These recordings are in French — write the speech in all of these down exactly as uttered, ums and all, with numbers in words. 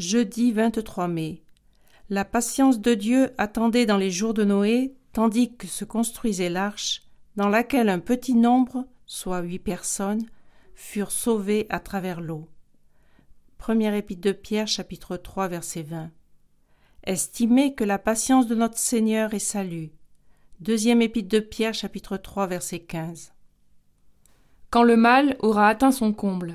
Jeudi vingt-trois mai. La patience de Dieu attendait dans les jours de Noé, tandis que se construisait l'arche, dans laquelle un petit nombre, soit huit personnes, furent sauvées à travers l'eau. Première épître de Pierre, chapitre trois, verset vingt. Estimez que la patience de notre Seigneur est salut. Deuxième épître de Pierre, chapitre trois, verset quinze. Quand le mal aura atteint son comble.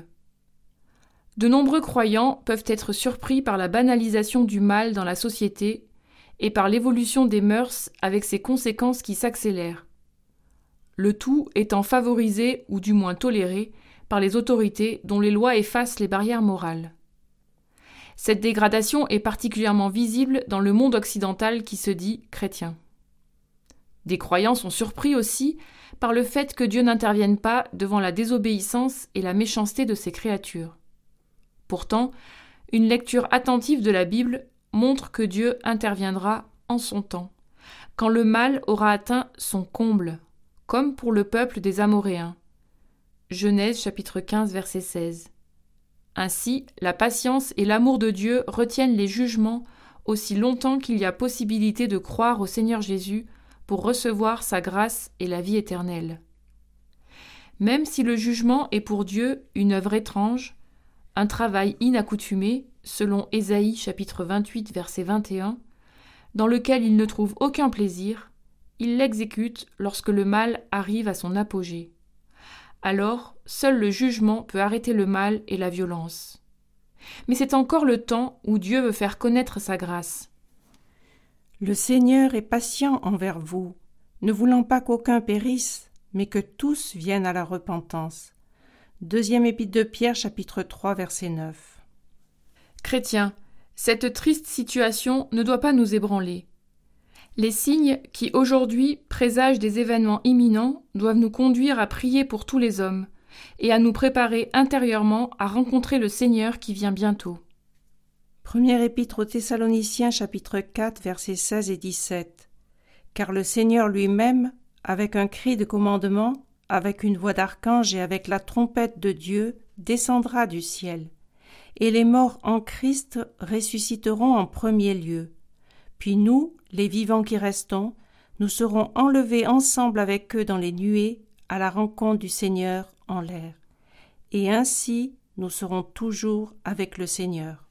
De nombreux croyants peuvent être surpris par la banalisation du mal dans la société et par l'évolution des mœurs avec ses conséquences qui s'accélèrent. Le tout étant favorisé ou du moins toléré par les autorités dont les lois effacent les barrières morales. Cette dégradation est particulièrement visible dans le monde occidental qui se dit chrétien. Des croyants sont surpris aussi par le fait que Dieu n'intervienne pas devant la désobéissance et la méchanceté de ses créatures. Pourtant, une lecture attentive de la Bible montre que Dieu interviendra en son temps, quand le mal aura atteint son comble, comme pour le peuple des Amoréens. Genèse chapitre quinze, verset seize. Ainsi, la patience et l'amour de Dieu retiennent les jugements aussi longtemps qu'il y a possibilité de croire au Seigneur Jésus pour recevoir sa grâce et la vie éternelle. Même si le jugement est pour Dieu une œuvre étrange, un travail inaccoutumé, selon Ésaïe chapitre vingt-huit, verset vingt et un, dans lequel il ne trouve aucun plaisir, il l'exécute lorsque le mal arrive à son apogée. Alors, seul le jugement peut arrêter le mal et la violence. Mais c'est encore le temps où Dieu veut faire connaître sa grâce. Le Seigneur est patient envers vous, ne voulant pas qu'aucun périsse, mais que tous viennent à la repentance. Deuxième épître de Pierre, chapitre trois, verset neuf. Chrétiens, cette triste situation ne doit pas nous ébranler. Les signes qui, aujourd'hui, présagent des événements imminents doivent nous conduire à prier pour tous les hommes et à nous préparer intérieurement à rencontrer le Seigneur qui vient bientôt. Première épître aux Thessaloniciens, chapitre quatre, versets seize et dix-sept. Car le Seigneur lui-même, avec un cri de commandement, avec une voix d'archange et avec la trompette de Dieu, descendra du ciel. Et les morts en Christ ressusciteront en premier lieu. Puis nous, les vivants qui restons, nous serons enlevés ensemble avec eux dans les nuées à la rencontre du Seigneur en l'air. Et ainsi, nous serons toujours avec le Seigneur.